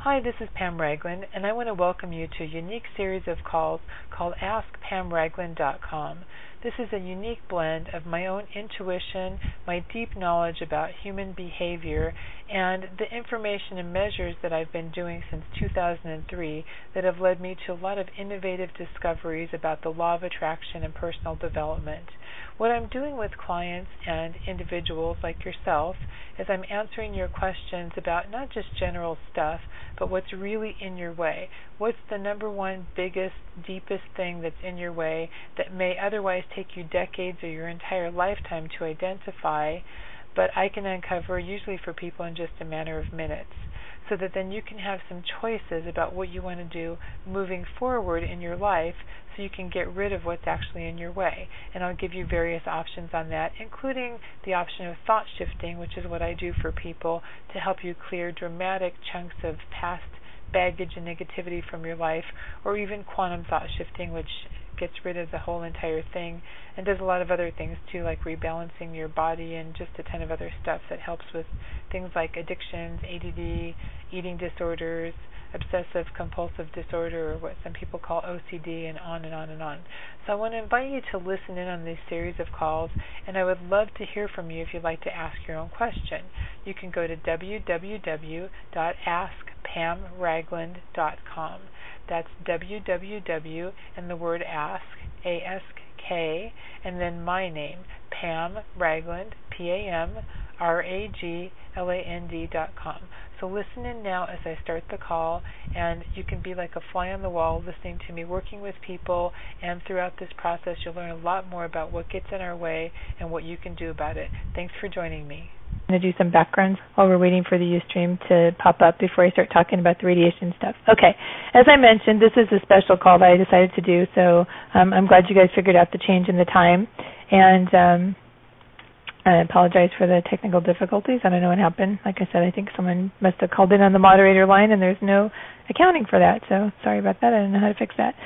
Hi, this is Pam Ragland, and I want to welcome you to a unique series of calls called AskPamRagland.com. This is a unique blend of my own intuition, my deep knowledge about human behavior, and the information and measures that I've been doing since 2003 that have led me to a lot of innovative discoveries about the law of attraction and personal development. What I'm doing with clients and individuals like yourself is I'm answering your questions about not just general stuff, but what's really in your way. What's the number one biggest, deepest thing that's in your way that may otherwise take you decades or your entire lifetime to identify, but I can uncover usually for people in just a matter of minutes, so that then you can have some choices about what you want to do moving forward in your life so you can get rid of what's actually in your way. And I'll give you various options on that, including the option of thought shifting, which is what I do for people to help you clear dramatic chunks of past baggage and negativity from your life, or even quantum thought shifting, which gets rid of the whole entire thing and does a lot of other things too, like rebalancing your body and just a ton of other stuff that helps with things like addictions, ADD, eating disorders, obsessive compulsive disorder, or what some people call OCD, and on and on and on. So I want to invite you to listen in on this series of calls, and I would love to hear from you if you'd like to ask your own question. You can go to www.askpamragland.com. That's www and the word ask, A-S-K, and then my name, Pam Ragland, PAMRAGLAND.com. So listen in now as I start the call, and you can be like a fly on the wall listening to me, working with people, and throughout this process you'll learn a lot more about what gets in our way and what you can do about it. Thanks for joining me. I'm going to do some backgrounds while we're waiting for the Ustream to pop up before I start talking about the radiation stuff. Okay, as I mentioned, this is a special call that I decided to do, so I'm glad you guys figured out the change in the time, and I apologize for the technical difficulties. I don't know what happened. Like I said, I think someone must have called in on the moderator line, and there's no accounting for that, so sorry about that. I don't know how to fix that.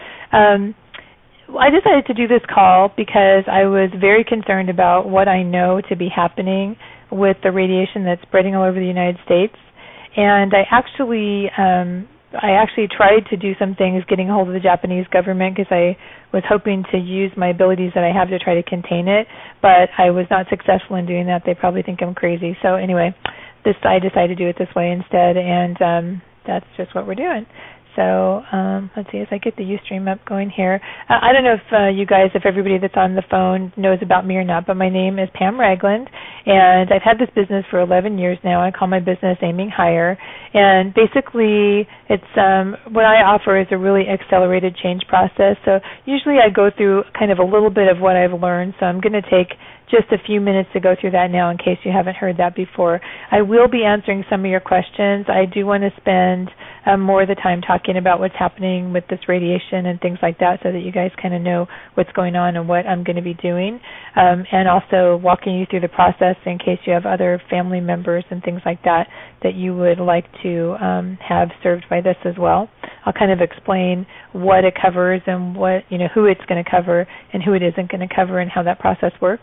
I decided to do this call because I was very concerned about what I know to be happening with the radiation that's spreading all over the United States. And I actually tried to do some things getting a hold of the Japanese government because I was hoping to use my abilities that I have to try to contain it, but I was not successful in doing that. They probably think I'm crazy. So anyway, I decided to do it this way instead, and that's just what we're doing. So let's see, as I get the Ustream up going here. I don't know if you guys, if everybody that's on the phone knows about me or not, but my name is Pam Ragland, and I've had this business for 11 years now. I call my business Aiming Higher, and basically it's what I offer is a really accelerated change process. So usually I go through kind of a little bit of what I've learned, so I'm going to take just a few minutes to go through that now in case you haven't heard that before. I will be answering some of your questions. I do want to spend more of the time talking about what's happening with this radiation and things like that so that you guys kind of know what's going on and what I'm going to be doing, and also walking you through the process in case you have other family members and things like that that you would like to have served by this as well. I'll kind of explain what it covers and what, who it's going to cover and who it isn't going to cover and how that process works.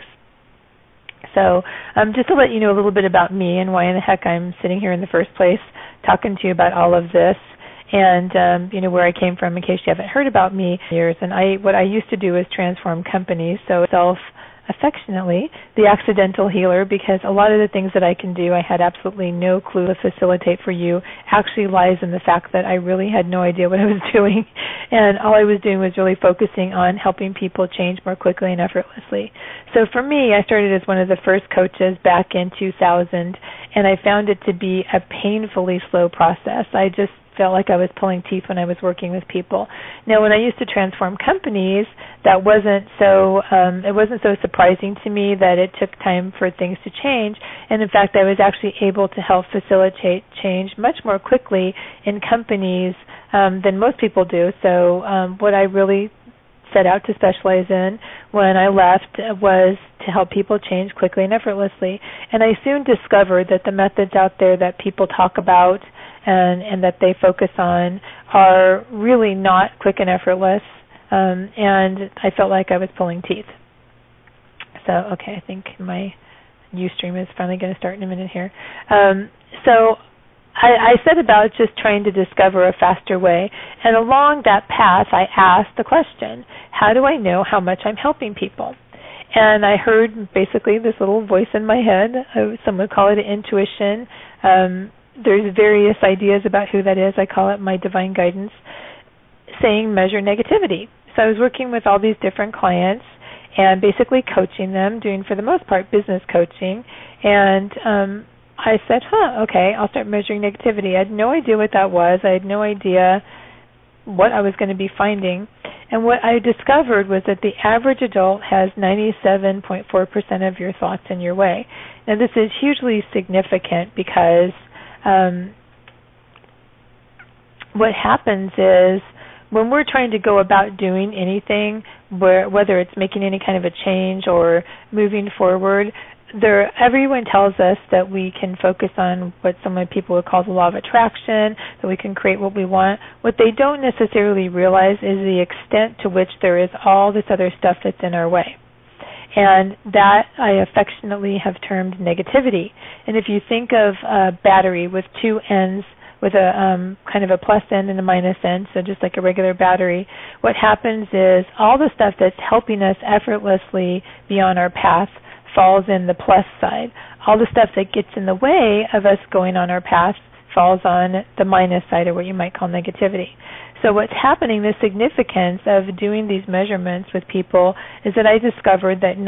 So just to let you know a little bit about me and why in the heck I'm sitting here in the first place talking to you about all of this, and where I came from in case you haven't heard about me years. And what I used to do is transform companies, so affectionately the accidental healer, because a lot of the things that I can do I had absolutely no clue to facilitate for you actually lies in the fact that I really had no idea what I was doing, and all I was doing was really focusing on helping people change more quickly and effortlessly. So for me, I started as one of the first coaches back in 2000, and I found it to be a painfully slow process. I just felt like I was pulling teeth when I was working with people. Now, when I used to transform companies, that wasn't so it wasn't so surprising to me that it took time for things to change. And in fact, I was actually able to help facilitate change much more quickly in companies than most people do. So what I really set out to specialize in when I left was to help people change quickly and effortlessly. And I soon discovered that the methods out there that people talk about and that they focus on are really not quick and effortless, and I felt like I was pulling teeth. So, okay, I think my Ustream is finally going to start in a minute here. So I set about just trying to discover a faster way. And along that path, I asked the question, how do I know how much I'm helping people? And I heard basically this little voice in my head. Some would call it intuition. There's various ideas about who that is. I call it my divine guidance, saying measure negativity. So I was working with all these different clients and basically coaching them, doing for the most part business coaching. And I said, okay, I'll start measuring negativity. I had no idea what that was. I had no idea what I was going to be finding. And what I discovered was that the average adult has 97.4% of your thoughts in your way. Now, this is hugely significant because what happens is when we're trying to go about doing anything, whether it's making any kind of a change or moving forward, everyone tells us that we can focus on what some people would call the law of attraction, that we can create what we want. What they don't necessarily realize is the extent to which there is all this other stuff that's in our way. And that I affectionately have termed negativity. And if you think of a battery with two ends, with a kind of a plus end and a minus end, so just like a regular battery, what happens is all the stuff that's helping us effortlessly be on our path falls in the plus side. All the stuff that gets in the way of us going on our path falls on the minus side, or what you might call negativity. So what's happening, the significance of doing these measurements with people, is that I discovered that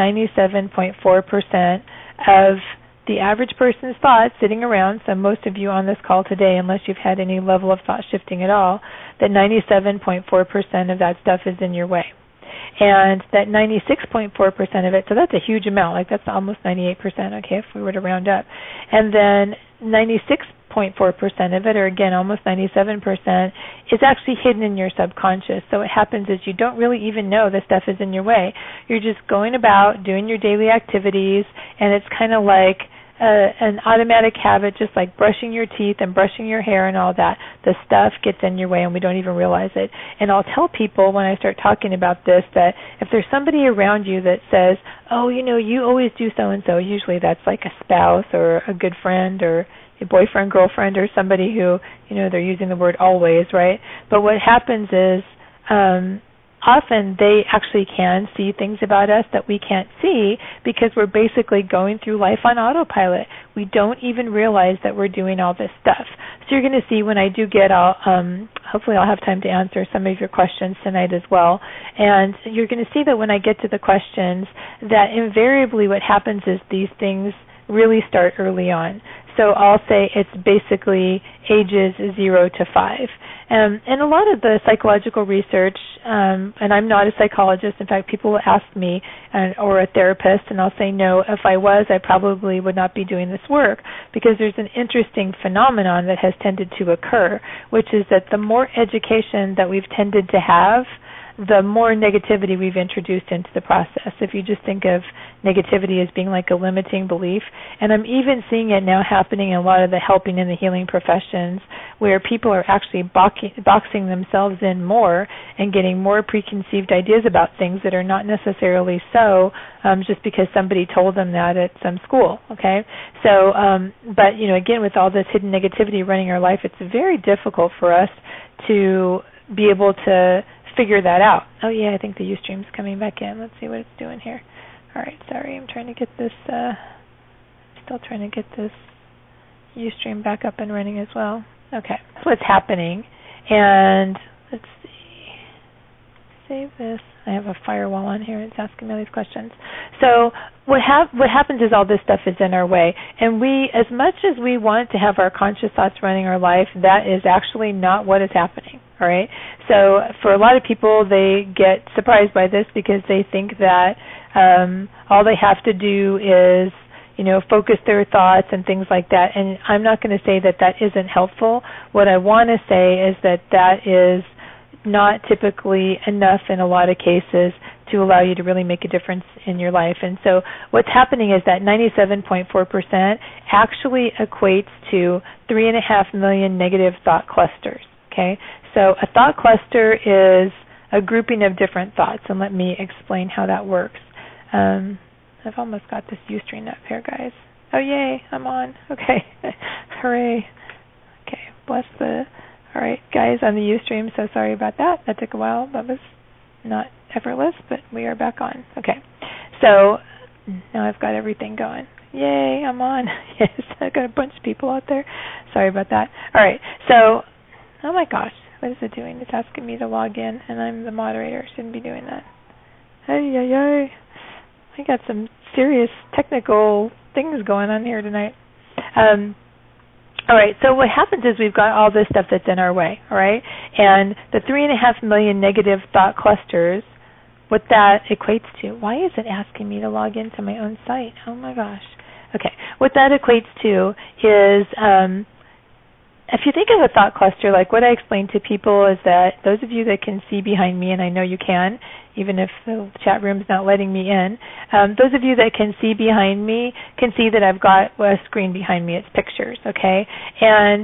97.4% of the average person's thoughts sitting around, so most of you on this call today, unless you've had any level of thought shifting at all, that 97.4% of that stuff is in your way. And that 96.4% of it, so that's a huge amount, like that's almost 98%, okay, if we were to round up. And then 96.4% of it, or again, almost 97%, is actually hidden in your subconscious. So what happens is you don't really even know this stuff is in your way. You're just going about doing your daily activities, and it's kind of like an automatic habit, just like brushing your teeth and brushing your hair and all that. The stuff gets in your way and we don't even realize it. And I'll tell people when I start talking about this that if there's somebody around you that says, oh, you always do so-and-so, usually that's like a spouse or a good friend or a boyfriend, girlfriend, or somebody who, they're using the word always, right? But what happens is often they actually can see things about us that we can't see because we're basically going through life on autopilot. We don't even realize that we're doing all this stuff. So you're going to see when I do get, hopefully I'll have time to answer some of your questions tonight as well. And you're going to see that when I get to the questions that invariably what happens is these things really start early on. So I'll say it's basically ages 0 to 5. And a lot of the psychological research, and I'm not a psychologist. In fact, people will ask me, or a therapist, and I'll say no. If I was, I probably would not be doing this work, because there's an interesting phenomenon that has tended to occur, which is that the more education that we've tended to have, the more negativity we've introduced into the process. If you just think of negativity as being like a limiting belief, and I'm even seeing it now happening in a lot of the helping and the healing professions, where people are actually boxing themselves in more and getting more preconceived ideas about things that are not necessarily so, just because somebody told them that at some school, okay? So, but, again, with all this hidden negativity running our life, it's very difficult for us to be able to figure that out. Oh yeah, I think the Ustream's coming back in. Let's see what it's doing here. All right, sorry, I'm trying to get this, still trying to get this Ustream back up and running as well. Okay, that's what's happening. And let's see, save this. I have a firewall on here. It's asking me all these questions. So what happens is all this stuff is in our way. And we, as much as we want to have our conscious thoughts running our life, that is actually not what is happening. All right. So for a lot of people, they get surprised by this because they think that all they have to do is, focus their thoughts and things like that. And I'm not going to say that that isn't helpful. What I want to say is that that is not typically enough in a lot of cases to allow you to really make a difference in your life. And so what's happening is that 97.4% actually equates to 3.5 million negative thought clusters. Okay, so a thought cluster is a grouping of different thoughts, and let me explain how that works. I've almost got this Ustream up here, guys. Oh, yay, I'm on. Okay, hooray. Bless the... All right, guys, on the Ustream, so sorry about that. That took a while. That was not effortless, but we are back on. Okay, so now I've got everything going. Yay, I'm on. Yes, I've got a bunch of people out there. Sorry about that. All right, so, oh my gosh, what is it doing? It's asking me to log in, and I'm the moderator. I shouldn't be doing that. Hey. I got some serious technical things going on here tonight. All right, so what happens is we've got all this stuff that's in our way, all right? And the 3.5 million negative thought clusters, what that equates to, why is it asking me to log into my own site? Oh my gosh. Okay, what that equates to is, if you think of a thought cluster, like what I explained to people is that those of you that can see behind me, and I know you can, even if the chat room's not letting me in, those of you that can see behind me can see that I've got a screen behind me. It's pictures, okay? And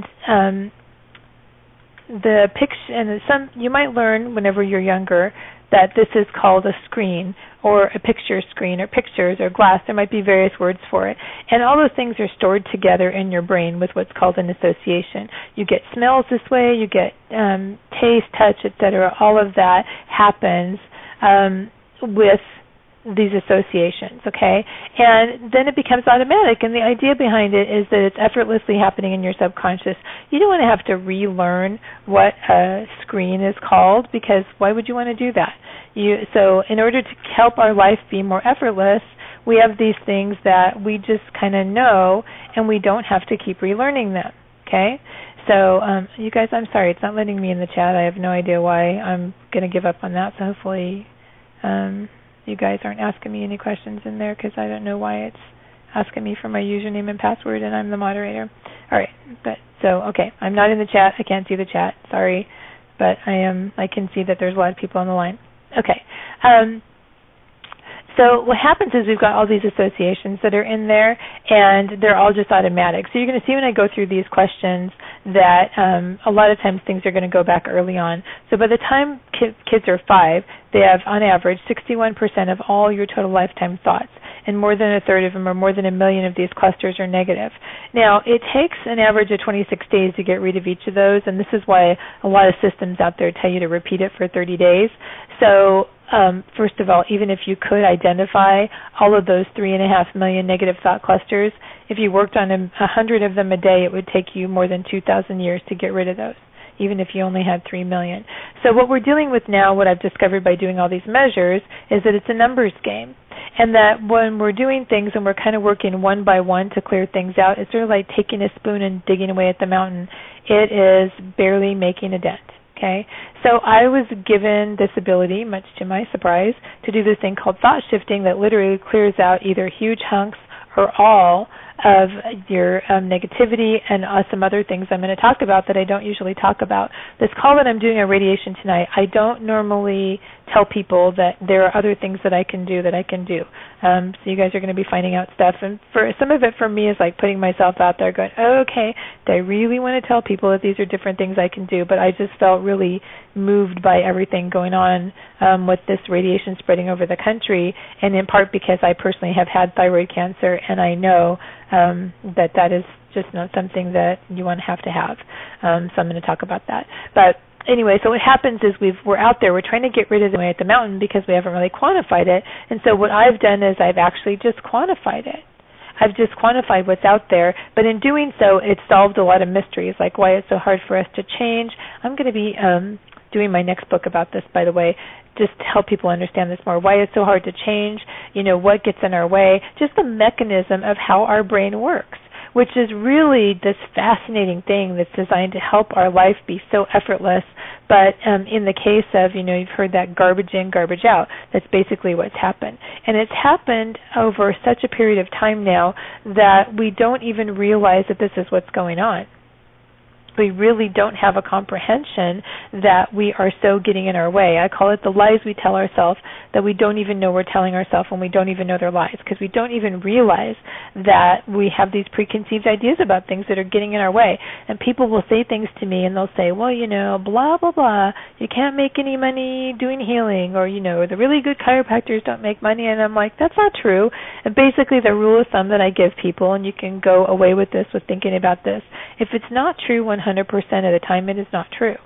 the picture, and you might learn whenever you're younger that this is called a screen or a picture screen or pictures or glass. There might be various words for it. And all those things are stored together in your brain with what's called an association. You get smells this way, you get taste, touch, etc. All of that happens with these associations, okay? And then it becomes automatic, and the idea behind it is that it's effortlessly happening in your subconscious. You don't want to have to relearn what a screen is called, because why would you want to do that? So in order to help our life be more effortless, we have these things that we just kind of know, and we don't have to keep relearning them, okay? So you guys, I'm sorry, it's not letting me in the chat. I have no idea why. I'm going to give up on that, so hopefully you guys aren't asking me any questions in there, because I don't know why it's asking me for my username and password, and I'm the moderator. All right, okay, I'm not in the chat. I can't see the chat. Sorry, but I can see that there's a lot of people on the line. Okay. So what happens is we've got all these associations that are in there, and they're all just automatic. So you're going to see when I go through these questions that a lot of times things are going to go back early on. So by the time kids are 5, they have, on average, 61% of all your total lifetime thoughts, and more than a third of them, or more than 1 million of these clusters, are negative. Now, it takes an average of 26 days to get rid of each of those, and this is why a lot of systems out there tell you to repeat it for 30 days. So first of all, even if you could identify all of those 3.5 million negative thought clusters, if you worked on 100 of them a day, it would take you more than 2,000 years to get rid of those, even if you only had 3 million. So what we're dealing with now, what I've discovered by doing all these measures, is that it's a numbers game. And that when we're doing things and we're kind of working one by one to clear things out, it's sort of like taking a spoon and digging away at the mountain. It is barely making a dent. Okay, so I was given this ability, much to my surprise, to do this thing called thought shifting that literally clears out either huge hunks or all of your negativity and some other things I'm going to talk about that I don't usually talk about. This call that I'm doing on radiation tonight, I don't normally tell people that there are other things that I can do. So you guys are going to be finding out stuff. And for some of it for me is like putting myself out there going, oh, okay, do I really want to tell people that these are different things I can do? But I just felt really moved by everything going on with this radiation spreading over the country, and in part because I personally have had thyroid cancer, and I know that is just not something that you want to have. So I'm going to talk about that. But anyway, so what happens is we're out there, we're trying to get rid of the way at the mountain because we haven't really quantified it. And so what I've done is I've actually just quantified it. I've just quantified what's out there, but in doing so, it solved a lot of mysteries, like why it's so hard for us to change. I'm going to be doing my next book about this, by the way, just to help people understand this more, why it's so hard to change, what gets in our way, just the mechanism of how our brain works, which is really this fascinating thing that's designed to help our life be so effortless. But in the case of, you've heard that garbage in, garbage out, that's basically what's happened. And it's happened over such a period of time now that we don't even realize that this is what's going on. We really don't have a comprehension that we are so getting in our way. I call it the lies we tell ourselves that we don't even know we're telling ourselves when we don't even know they're lies, because we don't even realize that we have these preconceived ideas about things that are getting in our way. And people will say things to me and they'll say, well, blah, blah, blah, you can't make any money doing healing, or, the really good chiropractors don't make money. And I'm like, that's not true. And basically the rule of thumb that I give people, and you can go away with this with thinking about this, if it's not true 100% 100% of the time, it is not true.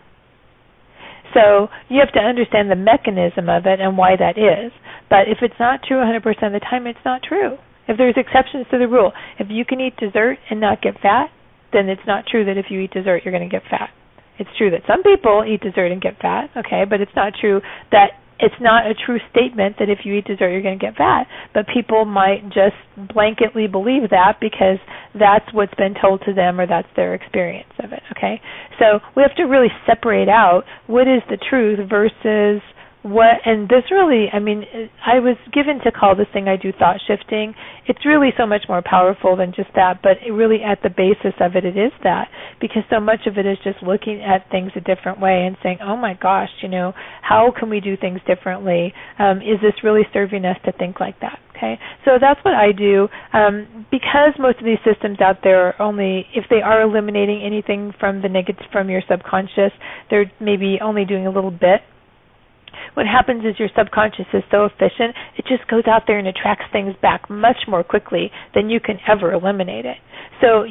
So you have to understand the mechanism of it and why that is. But if it's not true 100% of the time, it's not true. If there's exceptions to the rule, if you can eat dessert and not get fat, then it's not true that if you eat dessert, you're going to get fat. It's true that some people eat dessert and get fat, okay, but it's not true that it's not a true statement that if you eat dessert, you're going to get fat. But people might just blanketly believe that because that's what's been told to them or that's their experience of it, okay? So we have to really separate out what is the truth versus what, and this really, I mean, I was given to call this thing I do thought shifting. It's really so much more powerful than just that, but it really at the basis of it is that, because so much of it is just looking at things a different way and saying, oh my gosh, how can we do things differently? Is this really serving us to think like that? Okay, so that's what I do. Because most of these systems out there are only, if they are eliminating anything from the negative, from your subconscious, they're maybe only doing a little bit. What happens is your subconscious is so efficient, it just goes out there and attracts things back much more quickly than you can ever eliminate it. So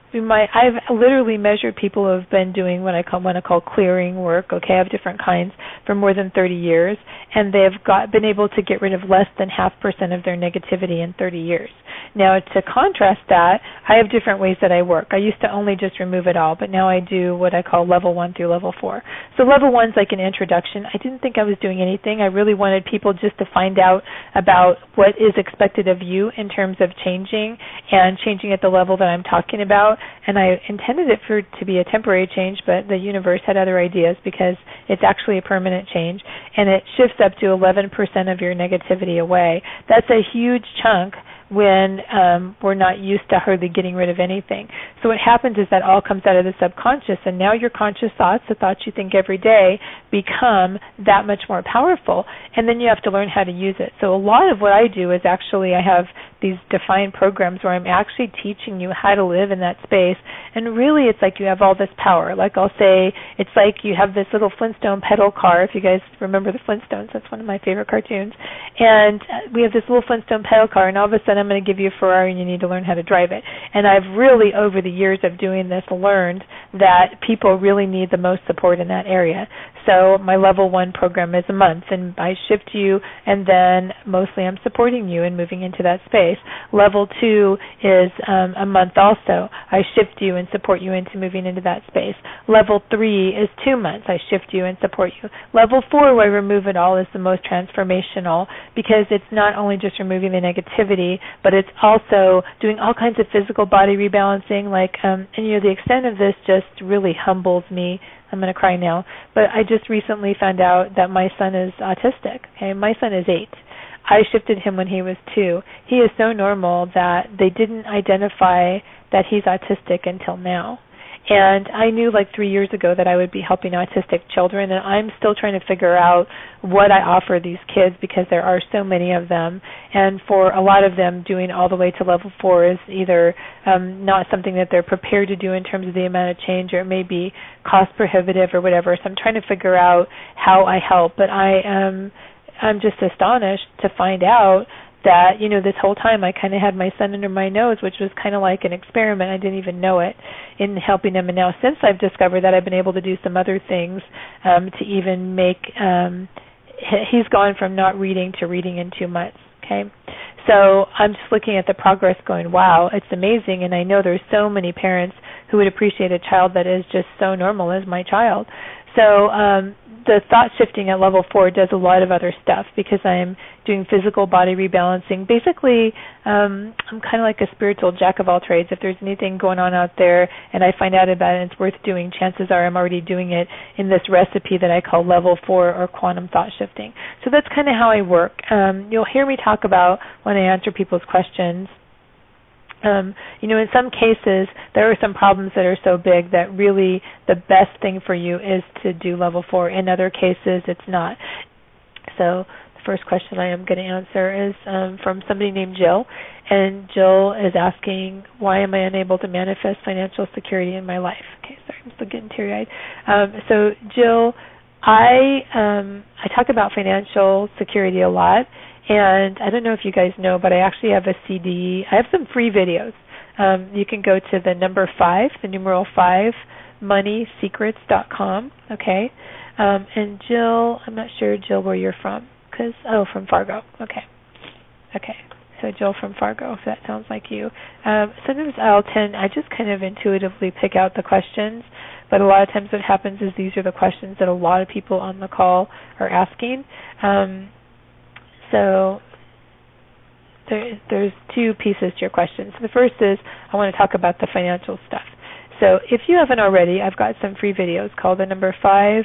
I've literally measured people who have been doing what I want to call clearing work, okay, of different kinds for more than 30 years, and they've been able to get rid of less than 0.5% of their negativity in 30 years. Now, to contrast that, I have different ways that I work. I used to only just remove it all, but now I do what I call level 1 through level 4. So level 1 is like an introduction. I didn't think I was doing anything. I really wanted people just to find out about what is expected of you in terms of changing and changing at the level that I'm talking about. And I intended it to be a temporary change, but the universe had other ideas because it's actually a permanent change, and it shifts up to 11% of your negativity away. That's a huge chunk when we're not used to hardly getting rid of anything. So what happens is that all comes out of the subconscious, and now your conscious thoughts, the thoughts you think every day, become that much more powerful, and then you have to learn how to use it. So a lot of what I do is actually I have these defined programs where I'm actually teaching you how to live in that space, and really it's like you have all this power. Like I'll say, it's like you have this little Flintstone pedal car, if you guys remember the Flintstones, that's one of my favorite cartoons, and we have this little Flintstone pedal car, and all of a sudden I'm going to give you a Ferrari and you need to learn how to drive it. And I've really, over the years of doing this, learned that people really need the most support in that area. So my level 1 program is a month, and I shift you, and then mostly I'm supporting you and moving into that space. Level 2 is a month also. I shift you and support you into moving into that space. Level 3 is 2 months. I shift you and support you. Level 4, where I remove it all, is the most transformational because it's not only just removing the negativity, but it's also doing all kinds of physical body rebalancing. And the extent of this just really humbles me. I'm going to cry now. But I just recently found out that my son is autistic. Okay, my son is 8. I shifted him when he was 2. He is so normal that they didn't identify that he's autistic until now. And I knew 3 years ago that I would be helping autistic children, and I'm still trying to figure out what I offer these kids because there are so many of them. And for a lot of them, doing all the way to level 4 is either not something that they're prepared to do in terms of the amount of change, or it may be cost prohibitive or whatever. So I'm trying to figure out how I help. But I'm just astonished to find out that, this whole time I kind of had my son under my nose, which was kind of like an experiment. I didn't even know it in helping him. And now since I've discovered that, I've been able to do some other things to even make, he's gone from not reading to reading in 2 months, okay? So I'm just looking at the progress going, wow, it's amazing. And I know there's so many parents who would appreciate a child that is just so normal as my child. So the thought shifting at level 4 does a lot of other stuff because I'm doing physical body rebalancing. Basically, I'm kind of like a spiritual jack of all trades. If there's anything going on out there and I find out about it and it's worth doing, chances are I'm already doing it in this recipe that I call level 4 or quantum thought shifting. So that's kind of how I work. You'll hear me talk about when I answer people's questions. In some cases, there are some problems that are so big that really the best thing for you is to do level 4. In other cases, it's not. So the first question I am going to answer is from somebody named Jill. And Jill is asking, why am I unable to manifest financial security in my life? Okay, sorry, I'm still getting teary-eyed. So Jill, I talk about financial security a lot. And I don't know if you guys know, but I actually have a CD. I have some free videos. You can go to the number 5, the numeral 5, 5moneysecrets.com. Okay. And Jill, I'm not sure, Jill, where you're from. From Fargo. Okay. So Jill from Fargo, if that sounds like you. Sometimes I just kind of intuitively pick out the questions, but a lot of times what happens is these are the questions that a lot of people on the call are asking. So there's two pieces to your question. So the first is I want to talk about the financial stuff. So if you haven't already, I've got some free videos called the number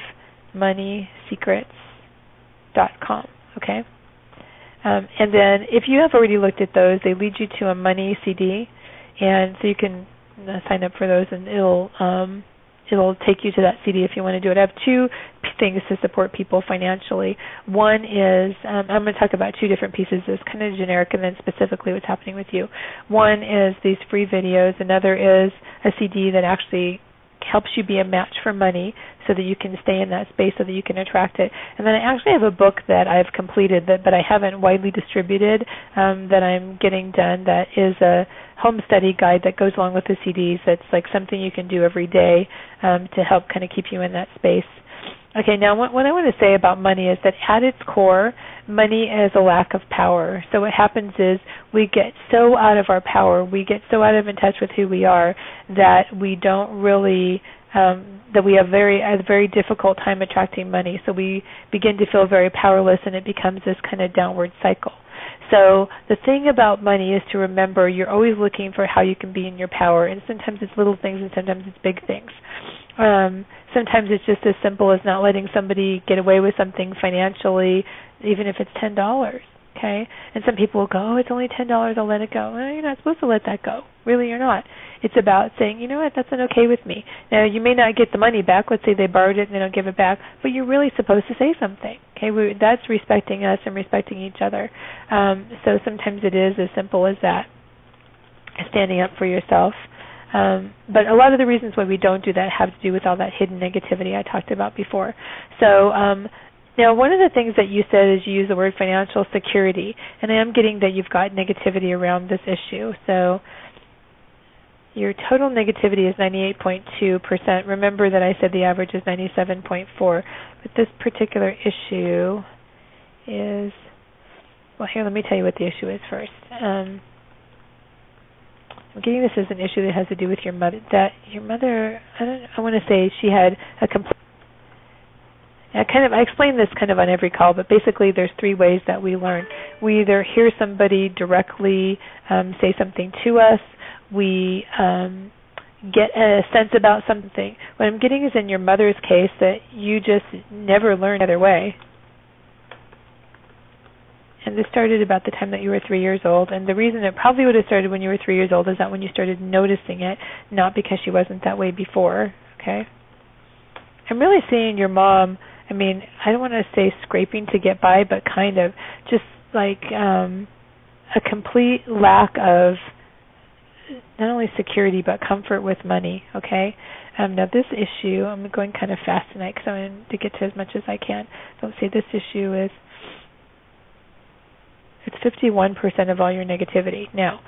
5moneysecrets.com. Okay? And then if you have already looked at those, they lead you to a money CD, and so you can sign up for those, and it'll take you to that CD if you want to do it. I have two things to support people financially. One is, I'm going to talk about two different pieces. It's kind of generic and then specifically what's happening with you. One is these free videos. Another is a CD that actually helps you be a match for money so that you can stay in that space so that you can attract it. And then I actually have a book that I've completed but I haven't widely distributed that I'm getting done that is a home study guide that goes along with the CDs. That's like something you can do every day to help kind of keep you in that space. Okay, now what I want to say about money is that at its core, money is a lack of power. So what happens is we get so out of our power, we get so out of in touch with who we are that we don't really, that we have a very difficult time attracting money. So we begin to feel very powerless and it becomes this kind of downward cycle. So the thing about money is to remember you're always looking for how you can be in your power, and sometimes it's little things and sometimes it's big things. Sometimes it's just as simple as not letting somebody get away with something financially, even if it's $10, okay? And some people will go, oh, it's only $10, I'll let it go. Well, you're not supposed to let that go. Really, you're not. It's about saying, you know what, that's not okay with me. Now, you may not get the money back. Let's say they borrowed it and they don't give it back, but you're really supposed to say something, okay? That's respecting us and respecting each other. So sometimes it is as simple as that, standing up for yourself. But a lot of the reasons why we don't do that have to do with all that hidden negativity I talked about before. So now one of the things that you said is you use the word financial security, and I am getting that you've got negativity around this issue. So your total negativity is 98.2%. Remember that I said the average is 97.4%. But this particular issue is, well, here, let me tell you what the issue is first. I'm getting this as an issue that has to do with your mother. That your mother, I want to say she had a complete. I explain this kind of on every call, but basically there's three ways that we learn. We either hear somebody directly say something to us. We get a sense about something. What I'm getting is in your mother's case that you just never learned the other way. And this started about the time that you were 3 years old. And the reason it probably would have started when you were 3 years old is that when you started noticing it, not because she wasn't that way before. Okay? I'm really seeing your mom, I mean, I don't want to say scraping to get by, but kind of just like a complete lack of not only security but comfort with money. Okay? Now this issue, I'm going kind of fast tonight because I want to get to as much as I can. So let's say this issue is, it's 51% of all your negativity. Now,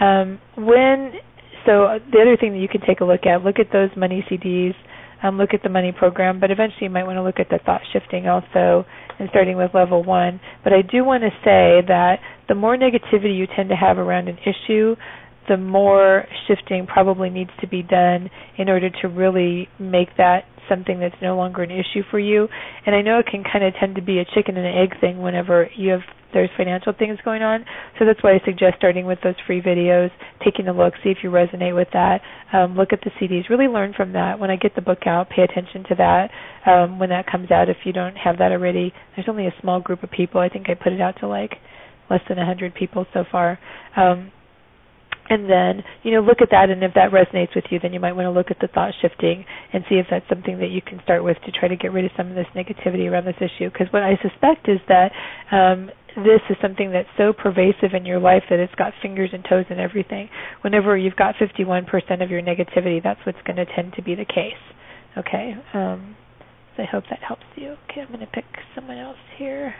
so the other thing that you can take a look at those money CDs, look at the money program, but eventually you might want to look at the thought shifting also, and starting with level 1. But I do want to say that the more negativity you tend to have around an issue, the more shifting probably needs to be done in order to really make that something that's no longer an issue for you. And I know it can kind of tend to be a chicken and an egg thing whenever there's financial things going on. So that's why I suggest starting with those free videos, taking a look, see if you resonate with that. Look at the CDs. Really learn from that. When I get the book out, pay attention to that. When that comes out, if you don't have that already, there's only a small group of people. I think I put it out to like less than 100 people so far. And then, look at that, and if that resonates with you, then you might want to look at the thought shifting and see if that's something that you can start with to try to get rid of some of this negativity around this issue. Because what I suspect is that this is something that's so pervasive in your life that it's got fingers and toes and everything. Whenever you've got 51% of your negativity, that's what's going to tend to be the case. Okay? So I hope that helps you. Okay, I'm going to pick someone else here.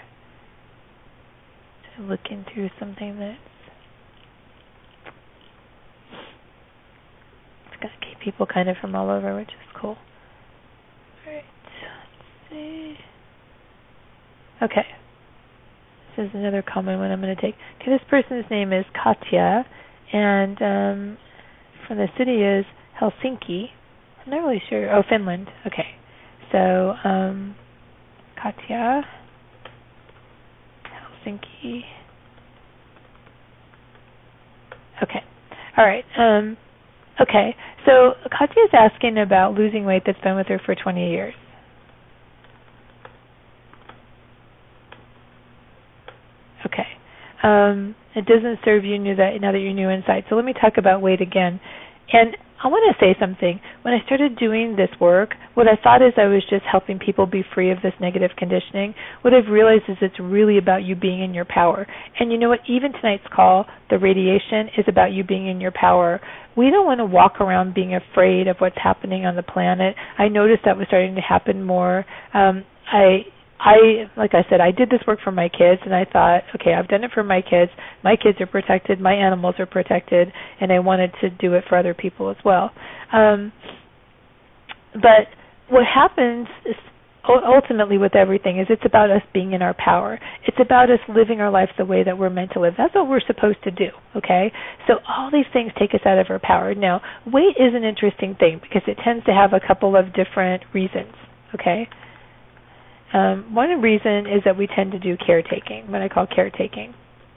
Just looking through something that's going to keep people kind of from all over, which is cool. All right, let's see. Okay. This is another common one I'm going to take. Okay, this person's name is Katja, and from the city is Helsinki. I'm not really sure. Oh, Finland. Okay. So, Katja, Helsinki. Okay. All right. Okay. So Katja is asking about losing weight that's been with her for 20 years. Okay. It doesn't serve you now that you're new inside. So let me talk about weight again. And I want to say something. When I started doing this work, what I thought is I was just helping people be free of this negative conditioning. What I've realized is it's really about you being in your power. And you know what? Even tonight's call, the radiation, is about you being in your power. We don't want to walk around being afraid of what's happening on the planet. I noticed that was starting to happen more. Like I said, I did this work for my kids, and I thought, okay, I've done it for my kids. My kids are protected. My animals are protected, and I wanted to do it for other people as well. But what happens is ultimately with everything is it's about us being in our power. It's about us living our life the way that we're meant to live. That's what we're supposed to do, okay? So all these things take us out of our power. Now, weight is an interesting thing because it tends to have a couple of different reasons, okay? One reason is that we tend to do caretaking, what I call caretaking.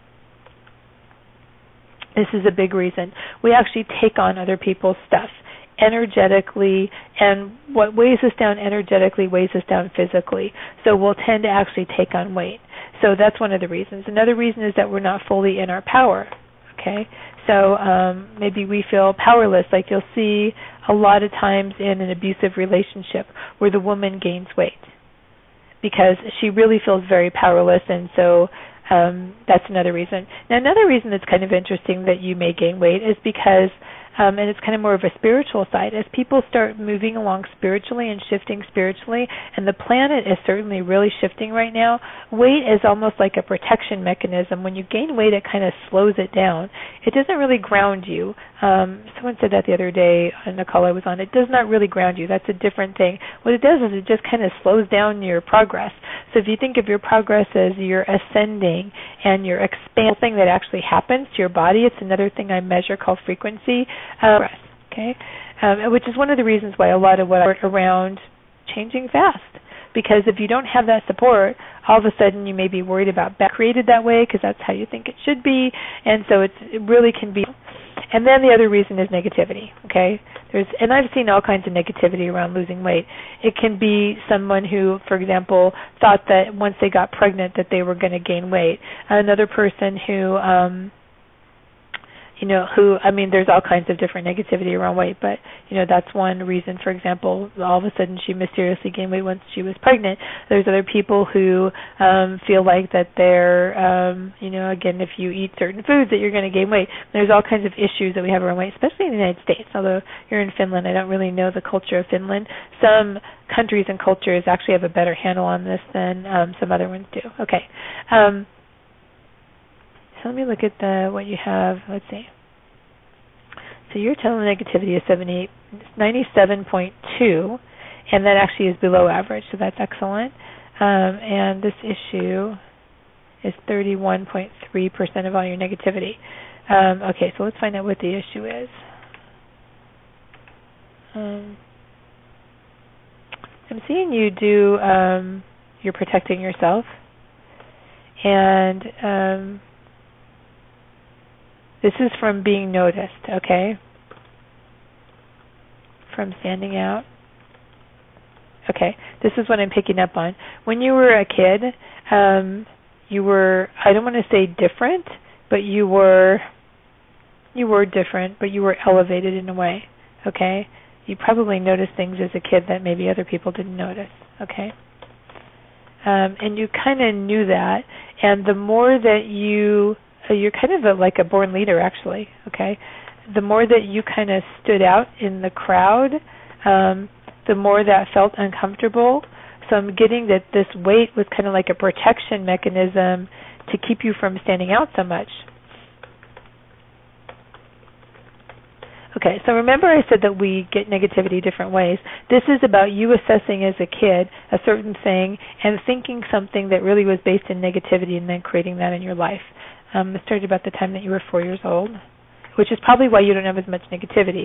This is a big reason. We actually take on other people's stuff energetically, and what weighs us down energetically weighs us down physically. So we'll tend to actually take on weight. So that's one of the reasons. Another reason is that we're not fully in our power. Okay? So maybe we feel powerless, like you'll see a lot of times in an abusive relationship where the woman gains weight, because she really feels very powerless, and so that's another reason. Now, another reason that's kind of interesting that you may gain weight is because, and it's kind of more of a spiritual side, as people start moving along spiritually and shifting spiritually, and the planet is certainly really shifting right now, weight is almost like a protection mechanism. When you gain weight, it kind of slows it down. It doesn't really ground you. Someone said that the other day on a call I was on. It does not really ground you. That's a different thing. What it does is it just kind of slows down your progress. So if you think of your progress as you're ascending and you're expanding, thing that actually happens to your body, it's another thing I measure called frequency, okay, which is one of the reasons why a lot of what I work around changing fast. Because if you don't have that support, all of a sudden you may be worried about being created that way because that's how you think it should be, and so it really can be. And then the other reason is negativity, okay? And I've seen all kinds of negativity around losing weight. It can be someone who, for example, thought that once they got pregnant that they were going to gain weight. Another person who, there's all kinds of different negativity around weight, but, that's one reason. For example, all of a sudden she mysteriously gained weight once she was pregnant. There's other people who feel like that they're, again, if you eat certain foods that you're going to gain weight. There's all kinds of issues that we have around weight, especially in the United States. Although you're in Finland, I don't really know the culture of Finland. Some countries and cultures actually have a better handle on this than some other ones do. Okay. So let me look at what you have. Let's see. So your total negativity is 97.2, and that actually is below average, so that's excellent. And this issue is 31.3% of all your negativity. Okay, so let's find out what the issue is. I'm seeing you do, you're protecting yourself, and this is from being noticed, okay? From standing out. Okay, this is what I'm picking up on. When you were a kid, you were, I don't want to say different, but you were different, but you were elevated in a way, okay? You probably noticed things as a kid that maybe other people didn't notice, okay? And you kind of knew that, and the more that you're kind of like a born leader, actually, okay? The more that you kind of stood out in the crowd, the more that felt uncomfortable. So I'm getting that this weight was kind of like a protection mechanism to keep you from standing out so much. Okay, so remember I said that we get negativity different ways. This is about you assessing as a kid a certain thing and thinking something that really was based in negativity and then creating that in your life. It started about the time that you were 4 years old, which is probably why you don't have as much negativity.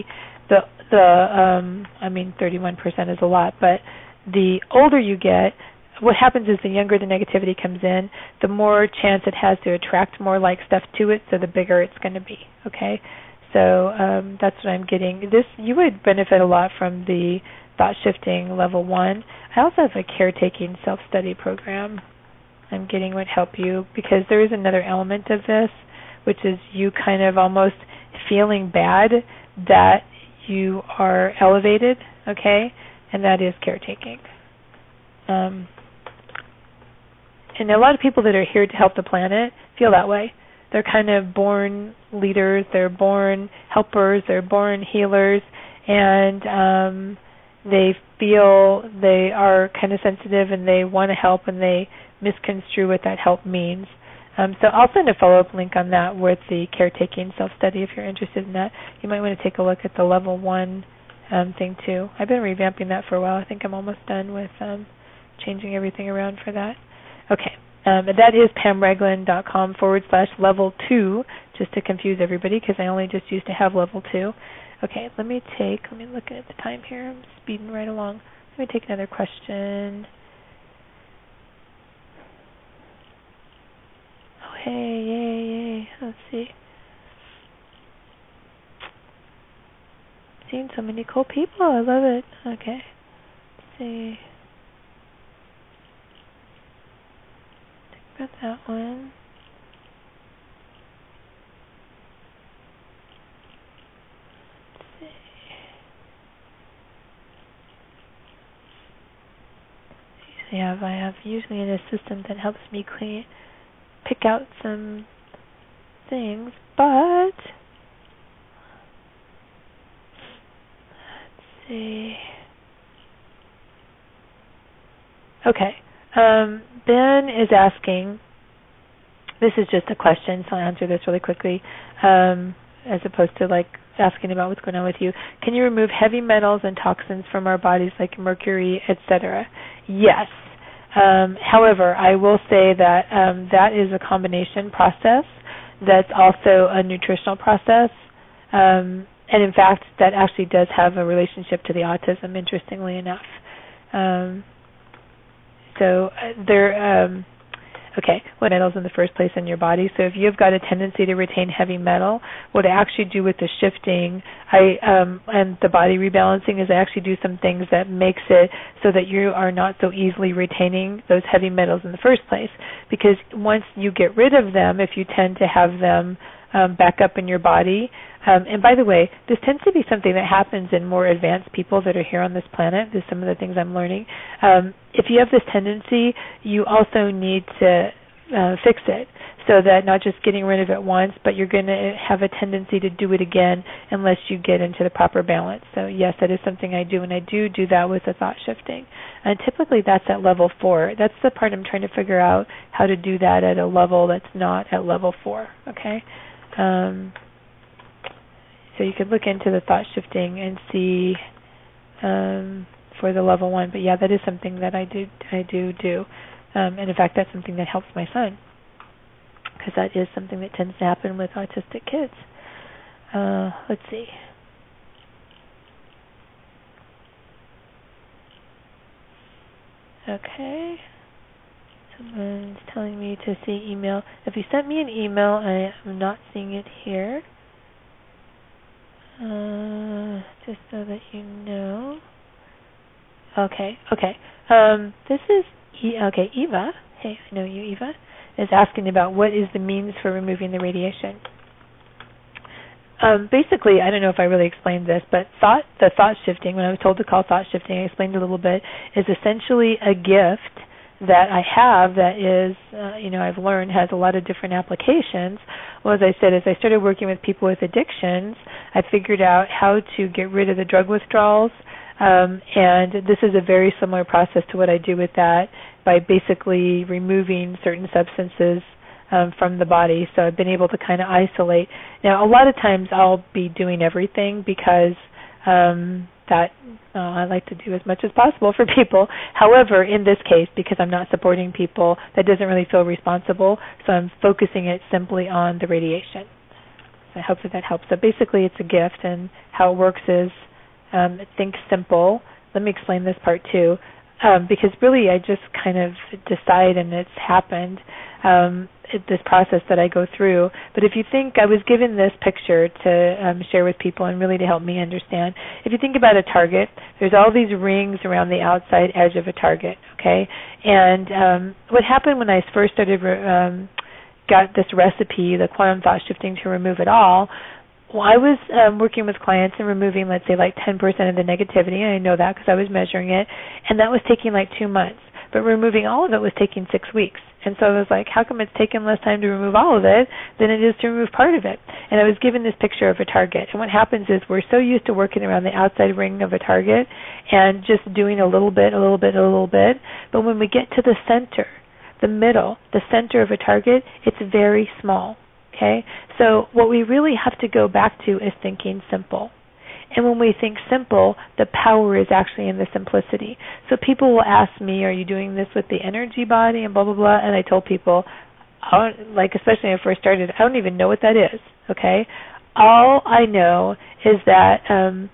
31% is a lot, but the older you get, what happens is the younger the negativity comes in, the more chance it has to attract more like stuff to it, so the bigger it's going to be, okay? So that's what I'm getting. You would benefit a lot from the Thought Shifting Level 1. I also have a Caretaking Self-Study program I'm getting would help you, because there is another element of this, which is you kind of almost feeling bad that you are elevated, okay? And that is caretaking. And a lot of people that are here to help the planet feel that way. They're kind of born leaders, they're born helpers, they're born healers, and they feel they are kind of sensitive and they want to help and they misconstrue what that help means. So I'll send a follow-up link on that with the Caretaking Self-Study if you're interested in that. You might want to take a look at the Level 1 thing too. I've been revamping that for a while. I think I'm almost done with changing everything around for that. Okay. That is pamraglan.com/level 2, just to confuse everybody, because I only just used to have level 2. Okay, let me look at the time here. I'm speeding right along. Let me take another question. Oh, hey, yay. Let's see. Seeing so many cool people. I love it. Okay. Let's see. Think about that one. Let's see. I have usually an assistant that helps me pick out some things, but let's see. Okay. Ben is asking, this is just a question, so I'll answer this really quickly, as opposed to like asking about what's going on with you. Can you remove heavy metals and toxins from our bodies like mercury, etc.? Yes. However, I will say that that is a combination process that's also a nutritional process. And in fact, that actually does have a relationship to the autism, interestingly enough. What metals in the first place in your body? So if you've got a tendency to retain heavy metal, what I actually do with the shifting and the body rebalancing is I actually do some things that makes it so that you are not so easily retaining those heavy metals in the first place. Because once you get rid of them, if you tend to have them back up in your body, and by the way, this tends to be something that happens in more advanced people that are here on this planet. This is some of the things I'm learning. If you have this tendency, you also need to fix it so that not just getting rid of it once, but you're going to have a tendency to do it again unless you get into the proper balance. So yes, that is something I do, and I do that with the thought shifting. And typically that's at level 4. That's the part I'm trying to figure out, how to do that at a level that's not at level 4, okay? So you could look into the thought shifting and see for the level 1. But yeah, that is something that I do. And in fact, that's something that helps my son, because that is something that tends to happen with autistic kids. Let's see. Okay. Someone's telling me to see email. If you sent me an email, I am not seeing it here. Just so that you know. Okay. This is Eva. Hey, I know you, Eva. Is asking about what is the means for removing the radiation. Basically, I don't know if I really explained this, but the thought shifting, when I was told to call thought shifting, I explained a little bit, is essentially a gift that I have that is, I've learned has a lot of different applications. Well, as I said, as I started working with people with addictions, I figured out how to get rid of the drug withdrawals, and this is a very similar process to what I do with that, by basically removing certain substances from the body. So I've been able to kind of isolate. Now, a lot of times I'll be doing everything because I like to do as much as possible for people. However, in this case, because I'm not supporting people, that doesn't really feel responsible, so I'm focusing it simply on the radiation. I hope that helps. So basically it's a gift, and how it works is think simple. Let me explain this part too, because really I just kind of decide and it's happened, this process that I go through. But if you think, I was given this picture to share with people and really to help me understand. If you think about a target, there's all these rings around the outside edge of a target, okay? And what happened when I first started got this recipe, the quantum thought shifting to remove it all, well, I was working with clients and removing, let's say, like 10% of the negativity, and I know that because I was measuring it, and that was taking like 2 months. But removing all of it was taking 6 weeks. And so I was like, how come it's taken less time to remove all of it than it is to remove part of it? And I was given this picture of a target. And what happens is we're so used to working around the outside ring of a target and just doing a little bit, a little bit, a little bit. But when we get to the center, the middle, the center of a target, it's very small. Okay? So what we really have to go back to is thinking simple. And when we think simple, the power is actually in the simplicity. So people will ask me, are you doing this with the energy body and blah, blah, blah? And I told people, especially when I first started, I don't even know what that is, okay? All I know is that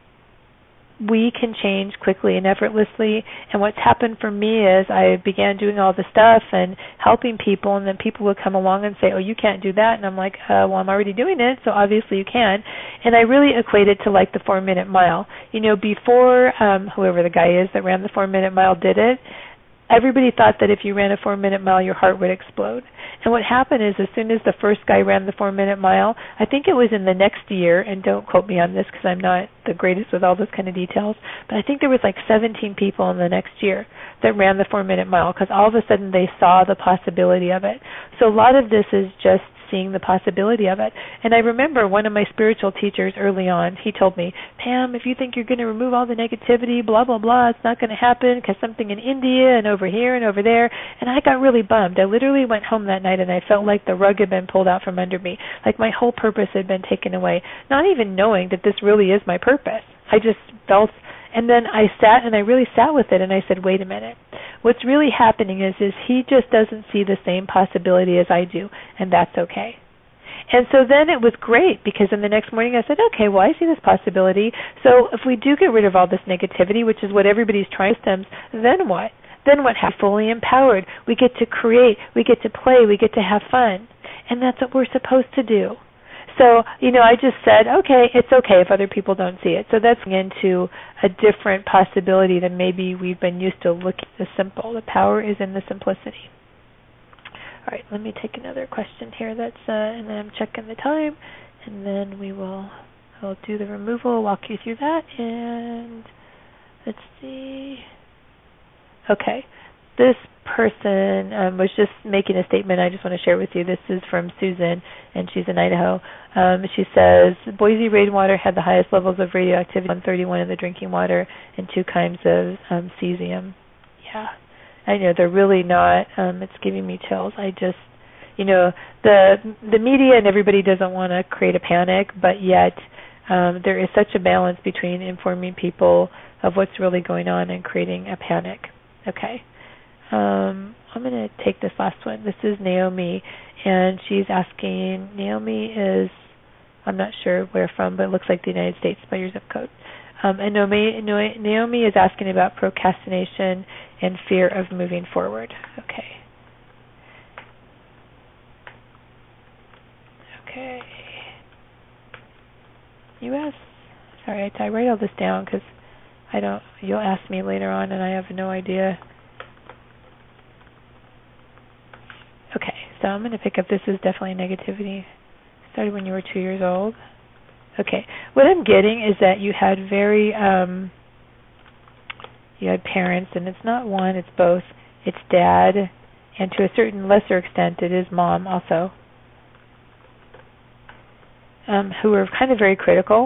we can change quickly and effortlessly. And what's happened for me is I began doing all the stuff and helping people, and then people would come along and say, oh, you can't do that. And I'm like, well, I'm already doing it, so obviously you can. And I really equate it to like the 4-minute mile. You know, before whoever the guy is that ran the 4-minute mile did it, everybody thought that if you ran a 4-minute mile, your heart would explode. And what happened is as soon as the first guy ran the 4-minute mile, I think it was in the next year, and don't quote me on this because I'm not the greatest with all those kind of details, but I think there was like 17 people in the next year that ran the 4-minute mile because all of a sudden they saw the possibility of it. So a lot of this is just seeing the possibility of it. And I remember one of my spiritual teachers early on, he told me, Pam, if you think you're going to remove all the negativity, blah, blah, blah, it's not going to happen because something in India and over here and over there. And I got really bummed. I literally went home that night and I felt like the rug had been pulled out from under me, like my whole purpose had been taken away, not even knowing that this really is my purpose. I just felt. And then I sat and I really sat with it and I said, wait a minute. What's really happening is he just doesn't see the same possibility as I do, and that's okay. And so then it was great because then the next morning I said, okay, well, I see this possibility. So if we do get rid of all this negativity, which is what everybody's trying to, then what? Then what? Have fully empowered. We get to create. We get to play. We get to have fun. And that's what we're supposed to do. So, I just said, okay, it's okay if other people don't see it. So that's into a different possibility than maybe we've been used to looking at the simple. The power is in the simplicity. All right, let me take another question here. And then I'm checking the time, and then I'll do the removal, walk you through that, and let's see. Okay. This person was just making a statement I just want to share with you. This is from Susan, and she's in Idaho. She says, Boise rainwater had the highest levels of radioactivity, 131 in the drinking water, and 2 kinds of cesium. Yeah, I know, they're really not, it's giving me chills. I just, the media and everybody doesn't want to create a panic, but yet there is such a balance between informing people of what's really going on and creating a panic. Okay. I'm going to take this last one. This is Naomi, and she's asking, Naomi is, I'm not sure where from, but it looks like the United States by your zip code. And Naomi is asking about procrastination and fear of moving forward. Okay. Okay. U.S. Sorry, I write all this down because you'll ask me later on and I have no idea. Okay, so I'm going to pick up, this is definitely negativity. Started when you were 2 years old. Okay, what I'm getting is that you had you had parents, and it's not one, it's both. It's dad, and to a certain lesser extent, it is mom also, who were kind of very critical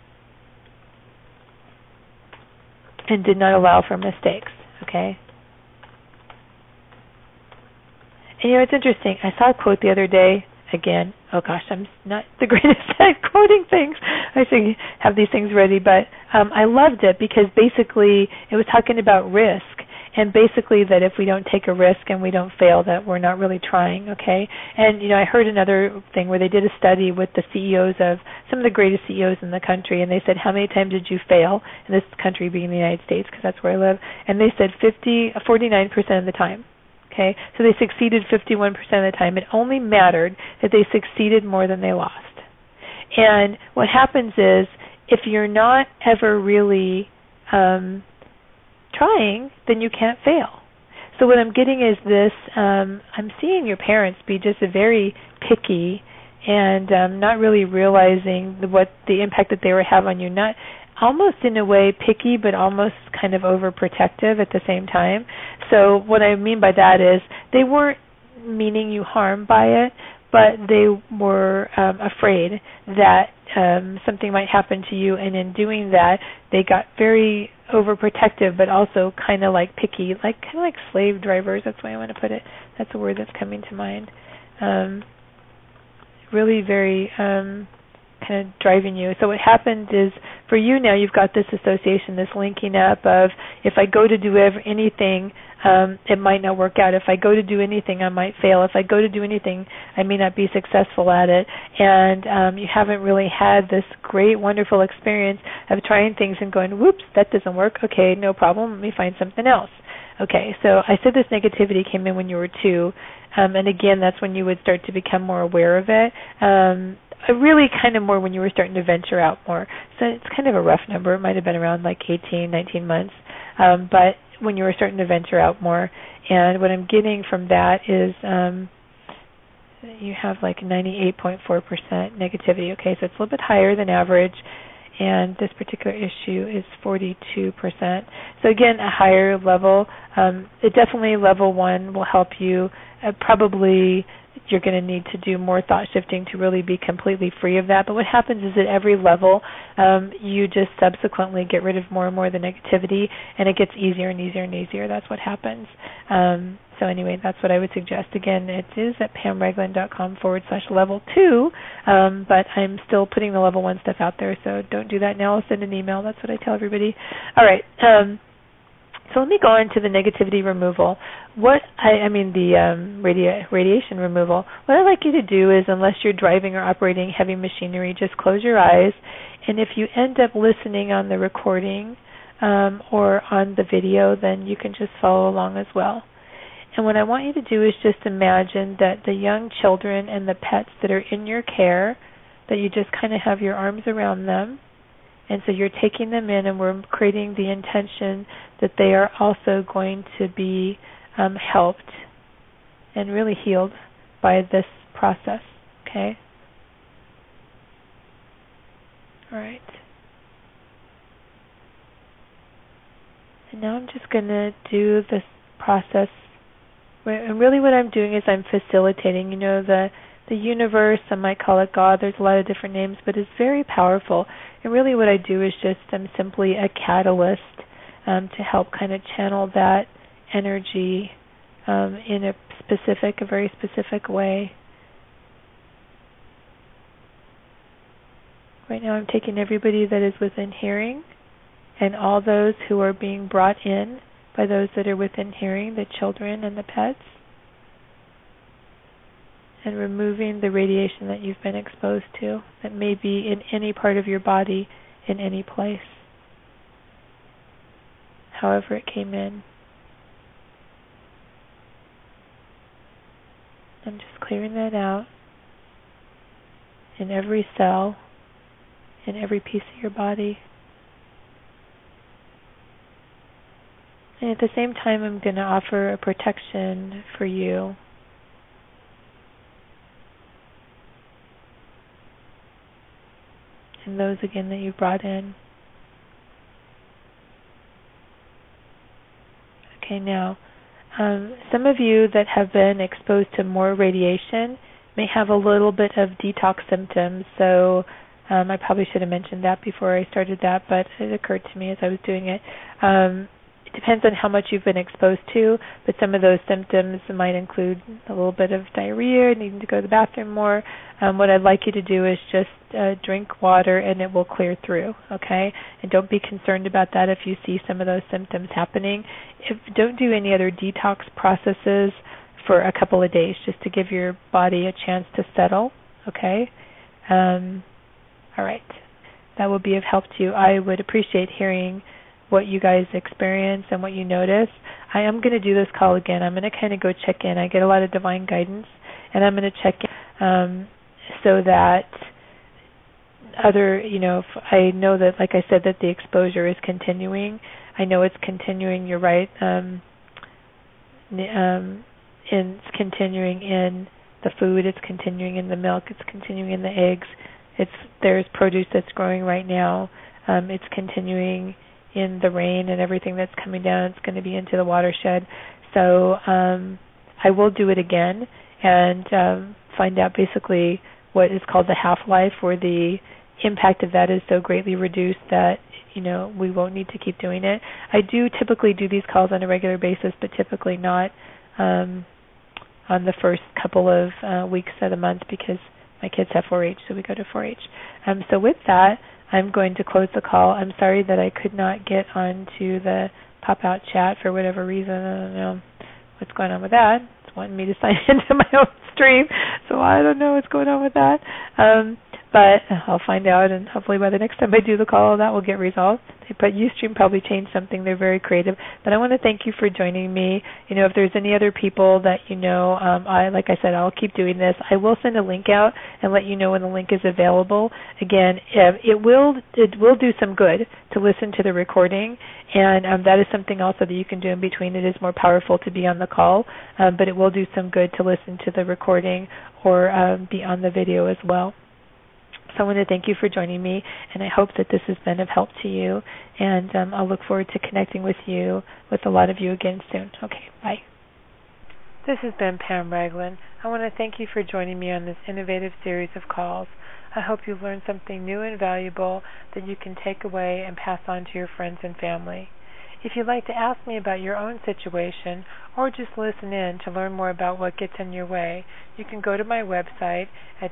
and did not allow for mistakes, okay? And it's interesting. I saw a quote the other day. Again, oh gosh, I'm not the greatest at quoting things. I should have these things ready, but I loved it because basically it was talking about risk, and basically that if we don't take a risk and we don't fail, that we're not really trying, okay? And, I heard another thing where they did a study with the CEOs of some of the greatest CEOs in the country, and they said, how many times did you fail, in this country being the United States, because that's where I live, and they said 49% of the time. Okay, so they succeeded 51% of the time. It only mattered that they succeeded more than they lost. And what happens is, if you're not ever really trying, then you can't fail. So what I'm getting is this, I'm seeing your parents be just very picky and not really realizing what the impact that they would have on you, not almost in a way picky, but almost kind of overprotective at the same time. So what I mean by that is they weren't meaning you harm by it, but they were afraid that something might happen to you, and in doing that, they got very overprotective, but also kind of like picky, kind of like slave drivers. That's the way I want to put it. That's a word that's coming to mind. Really very kind of driving you. So what happens is, for you now, you've got this association, this linking up of, if I go to do anything, it might not work out. If I go to do anything, I might fail. If I go to do anything, I may not be successful at it. And you haven't really had this great, wonderful experience of trying things and going, whoops, that doesn't work. Okay, no problem. Let me find something else. Okay, so I said this negativity came in when you were 2. And again, that's when you would start to become more aware of it. Really kind of more when you were starting to venture out more. So it's kind of a rough number. It might have been around 18, 19 months. But when you were starting to venture out more. And what I'm getting from that is you have 98.4% negativity. Okay, so it's a little bit higher than average. And this particular issue is 42%. So again, a higher level. It definitely, level 1 will help you. Probably you're going to need to do more thought shifting to really be completely free of that. But what happens is, at every level, you just subsequently get rid of more and more of the negativity, and it gets easier and easier and easier. That's what happens. So anyway, that's what I would suggest. Again, it is at PamRagland.com/level 2, but I'm still putting the level 1 stuff out there, so don't do that now. I'll send an email. That's what I tell everybody. All right. So let me go on to the negativity removal. Radiation removal. What I'd like you to do is, unless you're driving or operating heavy machinery, just close your eyes. And if you end up listening on the recording or on the video, then you can just follow along as well. And what I want you to do is just imagine that the young children and the pets that are in your care, that you just kind of have your arms around them. And so you're taking them in, and we're creating the intention that they are also going to be helped and really healed by this process, okay? All right. And now I'm just going to do this process. And really what I'm doing is I'm facilitating, the universe, I might call it God, there's a lot of different names, but it's very powerful. And really what I do is just, I'm simply a catalyst to help kind of channel that energy in a very specific way. Right now I'm taking everybody that is within hearing and all those who are being brought in by those that are within hearing, the children and the pets, and removing the radiation that you've been exposed to that may be in any part of your body, in any place, however it came in. I'm just clearing that out in every cell, in every piece of your body. And at the same time, I'm going to offer a protection for you. And those, again, that you brought in. Okay, now, some of you that have been exposed to more radiation may have a little bit of detox symptoms. So I probably should have mentioned that before I started that, but it occurred to me as I was doing it. it depends on how much you've been exposed to, but some of those symptoms might include a little bit of diarrhea, needing to go to the bathroom more. What I'd like you to do is just drink water and it will clear through, okay? And don't be concerned about that if you see some of those symptoms happening. Don't do any other detox processes for a couple of days just to give your body a chance to settle, okay? All right. That will be of help to you. I would appreciate hearing what you guys experience and what you notice. I am going to do this call again. I'm going to kind of go check in. I get a lot of divine guidance, and I'm going to check in so that if I know that, like I said, that the exposure is continuing. I know it's continuing, you're right, it's continuing in the food, it's continuing in the milk, it's continuing in the eggs. There's produce that's growing right now. It's continuing in the rain and everything that's coming down. It's going to be into the watershed. So I will do it again and find out basically what is called the half-life, where the impact of that is so greatly reduced that we won't need to keep doing it. I do typically do these calls on a regular basis, but typically not on the first couple of weeks of the month because my kids have 4-H, so we go to 4-H. So with that, I'm going to close the call. I'm sorry that I could not get onto the pop-out chat for whatever reason. I don't know what's going on with that. It's wanting me to sign into my own stream, so I don't know what's going on with that. But I'll find out, and hopefully by the next time I do the call, that will get resolved. But Ustream probably changed something. They're very creative. But I want to thank you for joining me. If there's any other people that like I said, I'll keep doing this. I will send a link out and let you know when the link is available. Again, it will do some good to listen to the recording, and that is something also that you can do in between. It is more powerful to be on the call, but it will do some good to listen to the recording or be on the video as well. So I want to thank you for joining me, and I hope that this has been of help to you, and I'll look forward to connecting with a lot of you again soon. Okay, bye. This has been Pam Ragland. I want to thank you for joining me on this innovative series of calls. I hope you've learned something new and valuable that you can take away and pass on to your friends and family. If you'd like to ask me about your own situation or just listen in to learn more about what gets in your way, you can go to my website at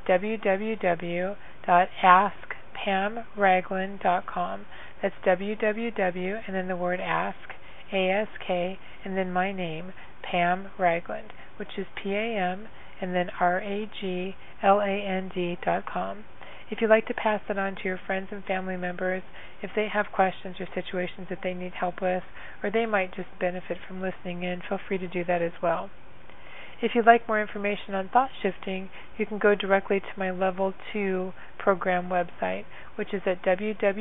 www.askpamragland.com. That's www and then the word ask, A-S-K, and then my name, Pam Ragland, which is P-A-M and then R-A-G-L-A-N-D.com. If you'd like to pass it on to your friends and family members, if they have questions or situations that they need help with, or they might just benefit from listening in, feel free to do that as well. If you'd like more information on thought shifting, you can go directly to my Level 2 program website, which is at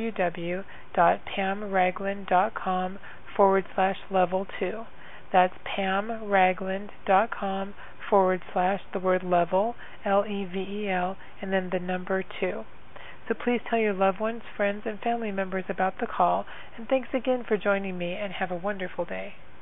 www.pamragland.com/level2. That's pamragland.com/the word level, L-E-V-E-L, and then the number 2. So please tell your loved ones, friends, and family members about the call, and thanks again for joining me, and have a wonderful day.